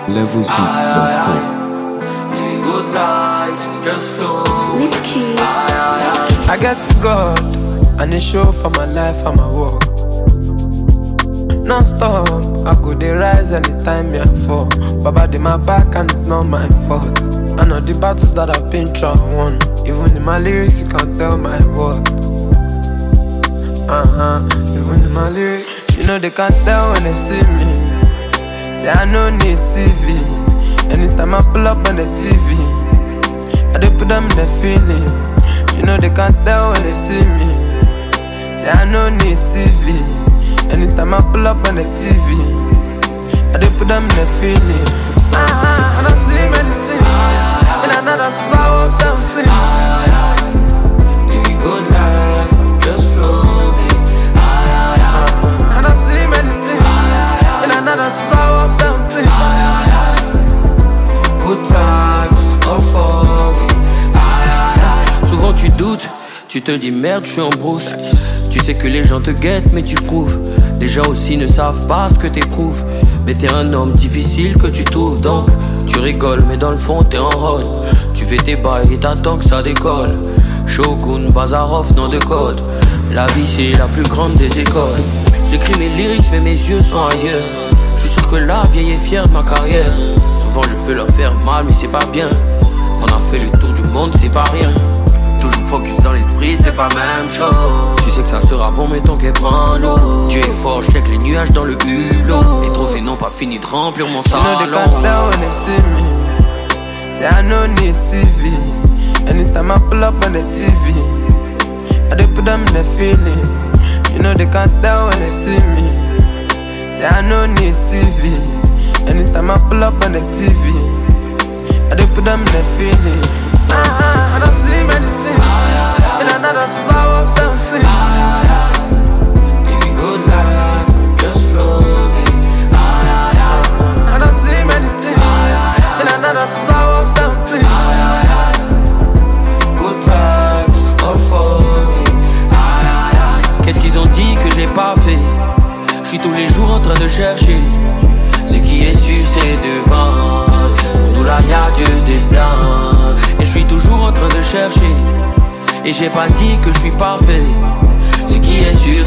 levelsbeats.com. Living good life and just flow. I get to God and a show for my life and my work. Non-stop, I go dey rise anytime I fall. Baba dey my back and it's not my fault. I know the battles that I've been through, I won. Even in my lyrics, you can't tell my worth. Even in my lyrics, you know they can't tell when they see me. Say I no need TV. Anytime I pull up on the TV, I dey put them in the feeling. You know they can't tell when they see me. Say I no need TV. Anytime I pull up on the TV, I dey put them in the feeling. I don't see many things in another flower or something. Living good life, I'm just flowing. I don't see many things in another flower or something. Good vibes, all for me. Souvent tu doutes, tu te dis merde, je suis en brousse. Tu sais que les gens te guettent mais tu prouves. Les gens aussi ne savent pas ce que t'éprouves. Mais t'es un homme difficile que tu trouves. Donc tu rigoles mais dans le fond t'es en rôle. Tu fais tes bails et t'attends que ça décolle. Shogun, Bazarov, nom de code. La vie c'est la plus grande des écoles. J'écris mes lyrics mais mes yeux sont ailleurs. Je suis sûr que la vieille est fière de ma carrière. Souvent je fais leur faire mal mais c'est pas bien. On a fait le tour du monde, c'est pas rien. Toujours focus dans l'esprit, c'est pas même chose. Tu sais que ça sera bon, mais ton quai prend l'eau. Tu es fort, je check les nuages dans le hulot. Les trophées n'ont pas fini de remplir mon salon. You know they can't tell when they see me. Say I no need TV. Anytime I pull up on the TV, I dey put them in the feeling. You know they can't tell when they see me. Say I no need TV. Anytime I pull up on the TV, I dey put them in the feeling. I don't see many things in another flower or something. Living good life, I'm just flowing. I don't see many things in another flower or something. Good vibes, all for me. Qu'est-ce qu'ils ont dit que j'ai pas fait? Je suis tous les jours en train de chercher. Ce qui est sûr c'est devant. Pour nous là y'a Dieu dedans. Et je suis toujours en train de chercher. Et j'ai pas dit que je suis parfait. Ce qui est sûr